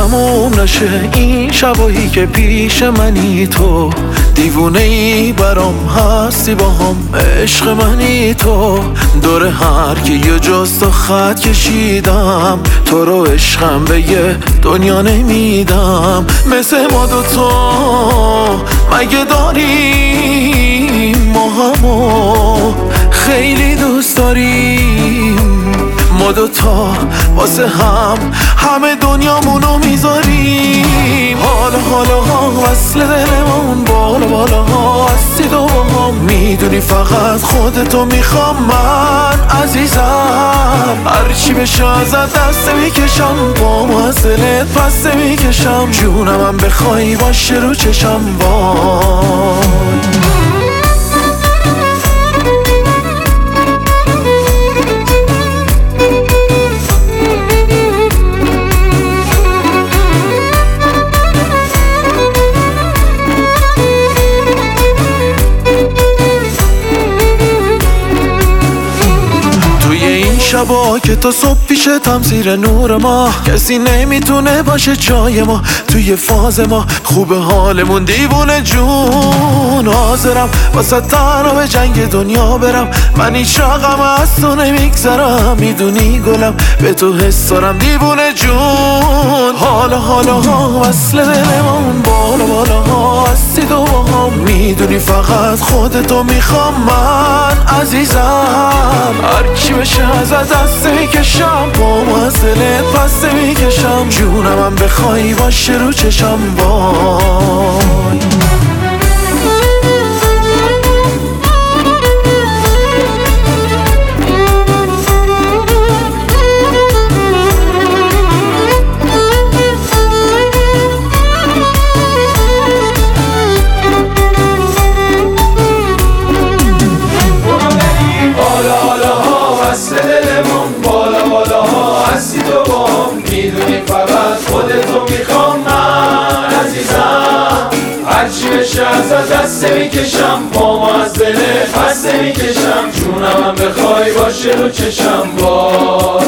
تموم نشه این شبایی که پیش منی تو دیوونه ای برام هستی با هم عشق منی تو دور هر کی یه جست و خط کشیدم تو رو عشقم به یه دنیا نمیدم مثل ما دوتا مگه داریم ما همو خیلی دوست داریم ما دوتا واسه هم همه دنیامونو میذاریم حالا وصل دلمون بالا هستی تو با هم میدونی فقط خودتو میخوام من عزیزم هرچی بشه ازت دست میکشم با ما از دلت پس میکشم جونم بخوای باشه رو چشم وای شبا که تا صبح پیشتم زیر نور ما کسی نمیتونه باشه جای ما توی فاز ما خوب حالمون دیوونه جون حاضرم واسه تنها به جنگ دنیا برم من هیچ رقم از تو نمیگذرم میدونی گلم به تو حس دارم دیوونه جون حالا وصل دلمون بالا هستی تو با هم میدونی فقط خودتو میخوام من عزیزم هرچی بشه ازت دست میکشم با ما از دلت پس میکشم جونم بخوای باشه رو چشم وای میدونی فقط خودتو میخوام من عزیزم هرچی بشه ازت دست میکشم با ما از دلت پس میکشم جونم بخوای باشه رو چشم وای